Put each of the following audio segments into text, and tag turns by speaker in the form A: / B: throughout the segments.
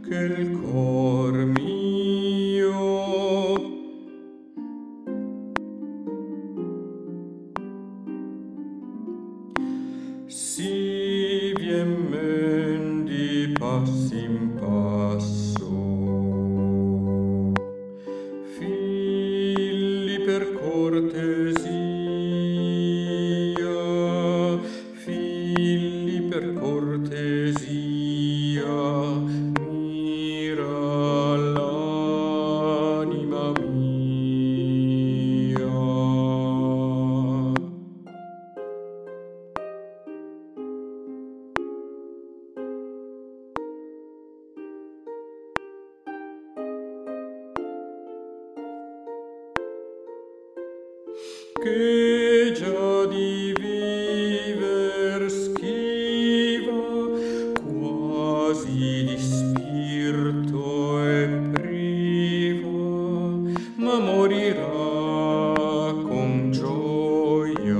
A: che il cor mio si vien men di passo in passo, figli per cortesia, figli per cortesia, mira l'anima mia. Che già di viver schiva, quasi di spirito è priva, ma morirà con gioia.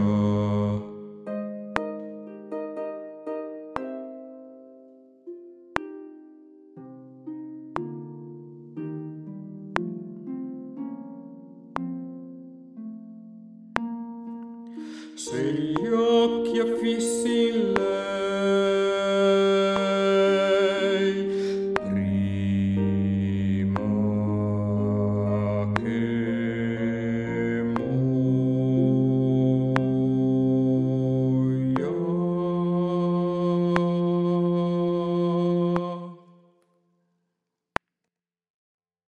A: Se gli occhi affissi in lei